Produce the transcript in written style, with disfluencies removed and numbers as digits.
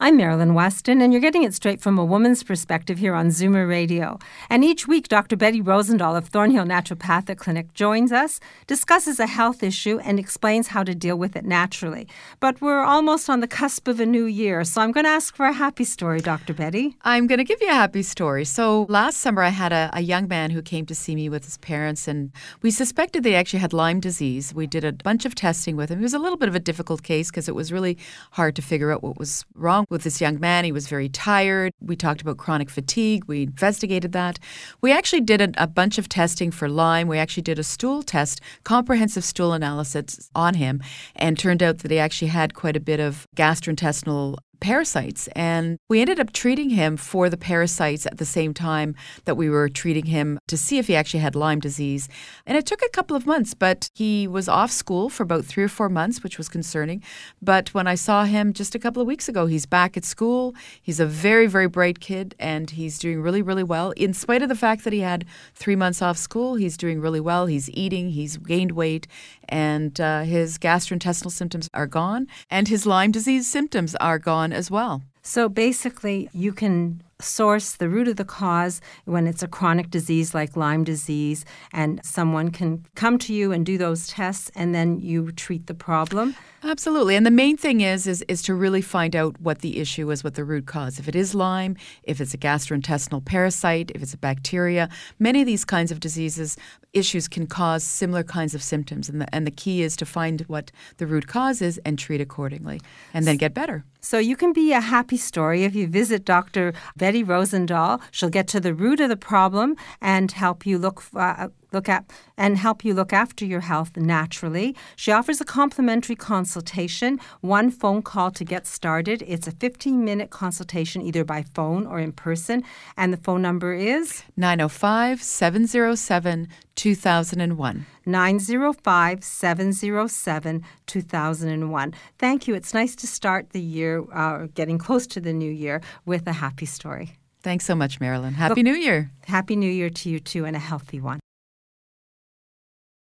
I'm Marilyn Weston, and you're getting it straight from a woman's perspective here on Zoomer Radio. And each week, Dr. Betty Rosendahl of Thornhill Naturopathic Clinic joins us, discusses a health issue, and explains how to deal with it naturally. But we're almost on the cusp of a new year, so I'm going to ask for a happy story, Dr. Betty. I'm going to give you a happy story. So last summer, I had a young man who came to see me with his parents, and we suspected they actually had Lyme disease. We did a bunch of testing with him. It was a little bit of a difficult case because it was really hard to figure out what was wrong with this young man. He was very tired. We talked about chronic fatigue. We investigated that. We actually did a bunch of testing for Lyme. We actually did a stool test, comprehensive stool analysis on him, and turned out that he actually had quite a bit of gastrointestinal parasites. And we ended up treating him for the parasites at the same time that we were treating him to see if he actually had Lyme disease. And it took a couple of months, but he was off school for about 3 or 4 months, which was concerning. But when I saw him just a couple of weeks ago, he's back at school. He's a very, very bright kid, and he's doing really, really well. In spite of the fact that he had 3 months off school, he's doing really well. He's eating, he's gained weight, and his gastrointestinal symptoms are gone, and his Lyme disease symptoms are gone as well. So basically, you can source the root of the cause when it's a chronic disease like Lyme disease, and someone can come to you and do those tests, and then you treat the problem. Absolutely. And the main thing is to really find out what the issue is, what the root cause. If it is Lyme, if it's a gastrointestinal parasite, if it's a bacteria, many of these kinds of diseases, issues can cause similar kinds of symptoms. And the key is to find what the root cause is and treat accordingly, and then get better. So you can be a happy story if you visit Dr. Betty Rosendahl. She'll get to the root of the problem and help you look after your health naturally. She offers a complimentary consultation, 1 phone call to get started. It's a 15-minute consultation either by phone or in person, and the phone number is 905-707-2001. 905-707-2001. Thank you. It's nice to start the year, getting close to the new year, with a happy story. Thanks so much, Marilyn. Happy New Year. Happy New Year to you too, and a healthy one.